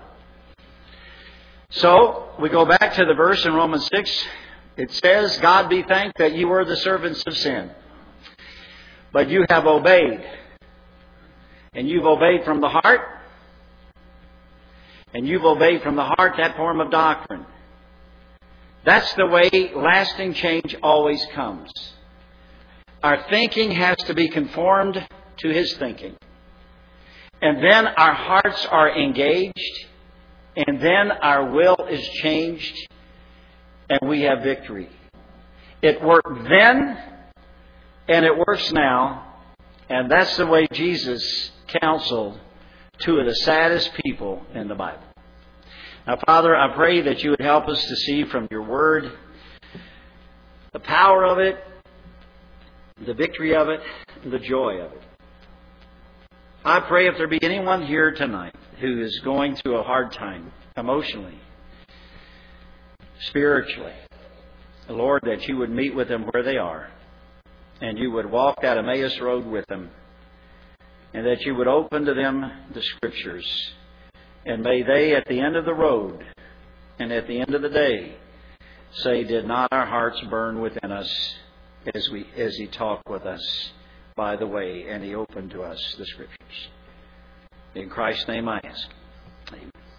So we go back to the verse in Romans 6. It says, God be thanked that you were the servants of sin, but you have obeyed. And you've obeyed from the heart. And you've obeyed from the heart that form of doctrine. That's the way lasting change always comes. Our thinking has to be conformed to His thinking. And then our hearts are engaged. And then our will is changed. And we have victory. It worked then. And it works now. And that's the way Jesus counseled two of the saddest people in the Bible. Now, Father, I pray that you would help us to see from your Word the power of it, the victory of it, and the joy of it. I pray if there be anyone here tonight who is going through a hard time, emotionally, spiritually, Lord, that you would meet with them where they are, and you would walk that Emmaus road with them, and that you would open to them the Scriptures. And may they, at the end of the road and at the end of the day, say, did not our hearts burn within us as He talked with us by the way, and He opened to us the Scriptures. In Christ's name I ask. Amen.